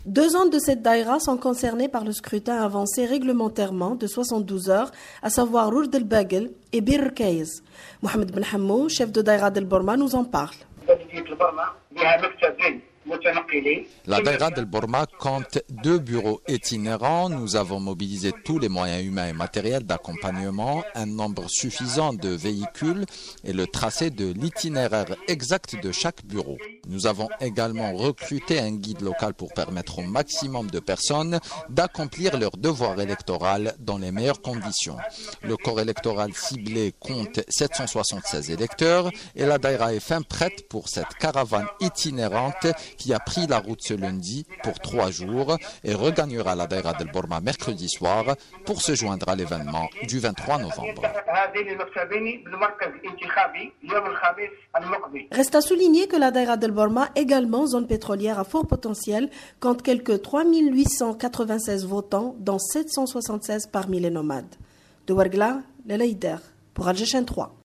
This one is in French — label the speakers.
Speaker 1: 2 zones de cette daïra sont concernées par le scrutin avancé réglementairement de 72 heures, à savoir Roud el-Bagel et Bir Rkaïz. Mohamed Ben Hammou, chef de daïra del Borma, nous en parle.
Speaker 2: La daïra del Borma compte 2 bureaux itinérants. Nous avons mobilisé tous les moyens humains et matériels d'accompagnement, un nombre suffisant de véhicules et le tracé de l'itinéraire exact de chaque bureau. Nous avons également recruté un guide local pour permettre au maximum de personnes d'accomplir leur devoir électoral dans les meilleures conditions. Le corps électoral ciblé compte 776 électeurs et la daïra est fin prête pour cette caravane itinérante qui a pris la route ce lundi pour 3 jours et regagnera la daïra del Borma mercredi soir pour se joindre à l'événement du 23 novembre.
Speaker 1: Reste à souligner que la daïra del Borma, également zone pétrolière à fort potentiel, compte quelques 3896 votants, dont 776 parmi les nomades. De Ouargla, Lela Ider, pour Al Jachen 3.